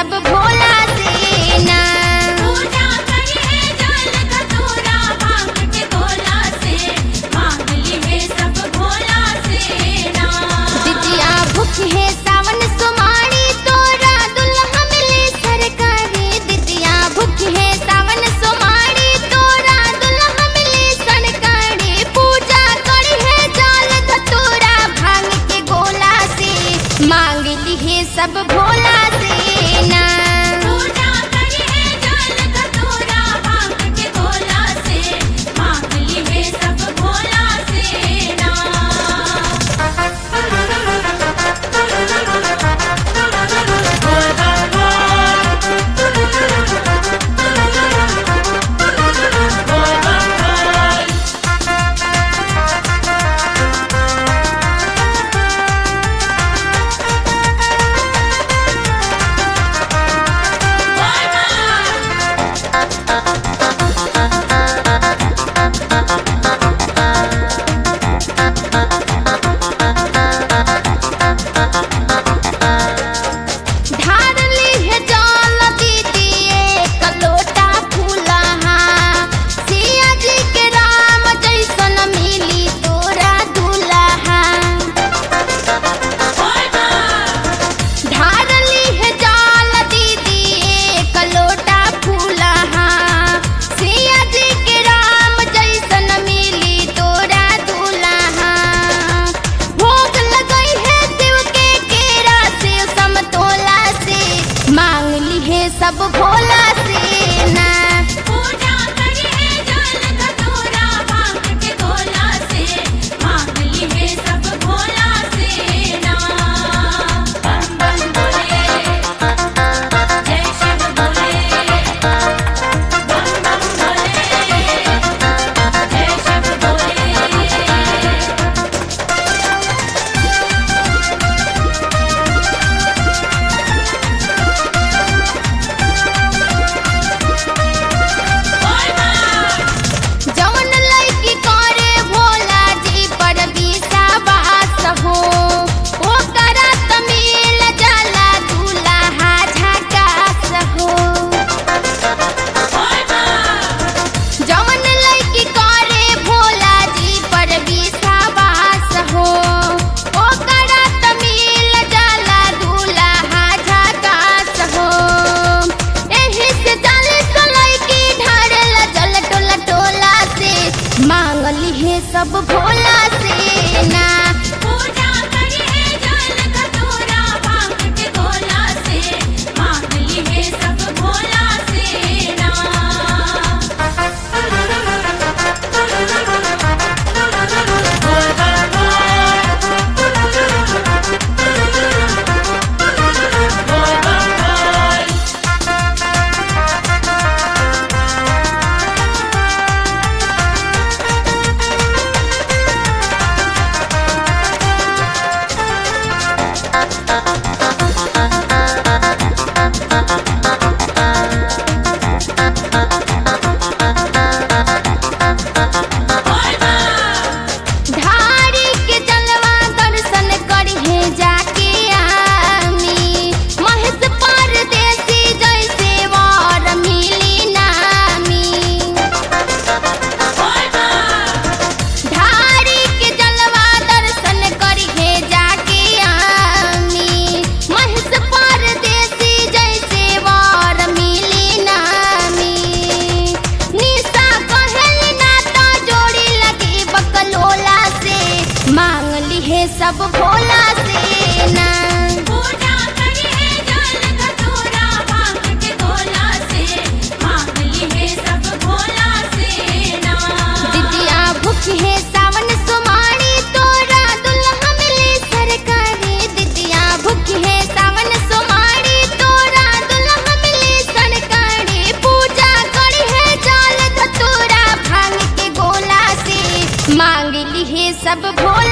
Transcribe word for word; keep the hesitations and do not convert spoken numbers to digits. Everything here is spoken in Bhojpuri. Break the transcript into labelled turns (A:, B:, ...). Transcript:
A: सब भोला से ना।
B: पूजा करी है जल धतूरा भांग के गोला से, मांग ली है सब भोला से ना।
A: दिदिया भूख है सावन सोमारी तोरा दुल्हा मिले सरकारी। दिदिया भूख है सावन सोमारी तोरा दुल्हा मिले सरकारी। पूजा करी है जल धतूरा भांग के गोला से, मांग ली है सब भोला से ना।
B: पूजा करी है जल धतूरा भांग के गोला से, मांग ली है सब भोला से ना।
A: धार ली है जल दीदी एक लोटा फूलहा। सिया जी के राम जैसन मिली तोरा दूल्हा। धार ली है जल दीदी एक लोटा फूलहा। सिया जी के राम जैसन मिली तोरा दूल्हा। भोग लगई है शिव के केरा से समतोला से, मांग ली है सब भोला से ना।
B: पूजा करी है जल धतूरा भांग के गोला से, मांग ली है सब भोला से ना। बम बम बोले जय शिव बोले, बम बम बोले जय शिव बोले।
A: जवन लड़की करे भोला जी पर विश्वास हो, ओकरा त मिल जाला दूल्हा झकास हो। जवन लड़की करे भोला जी पर विश्वास हो, ओकरा त मिल जाला दूल्हा झकास हो। एही से जाले तो लड़की ढारेला जल टोला टोला से, मांग ली है सब भोला से ना।
B: पूजा करी है जल धतूरा भांग के गोला से, मांग ली है सब भोला से ना।
A: धारी के जलवा दर्शन करी है जाके आमी। महेश परदेसी जैसे वर मिली नामी। धारी के जलवा दर्शन करी है जाके आमी। महेश परदेसी जैसे वर मिली नामी। निशा कहेली ना तो जोड़ी लगी बकलोला से, मांग ली है सब भोला से ना।
B: पूजा करी है जल धतूरा भांग के गोला से, मांग ली है सब भोला से ना।
A: दिदिया भूख है सावन सोमारी तोरा दुल्हा मिले सरकारी। दिदिया भूख है सावन सोमारी तोरा दुल्हा मिले सरकारी। पूजा करी है जल धतूरा भांग के गोला से, मांग ली है सब भोला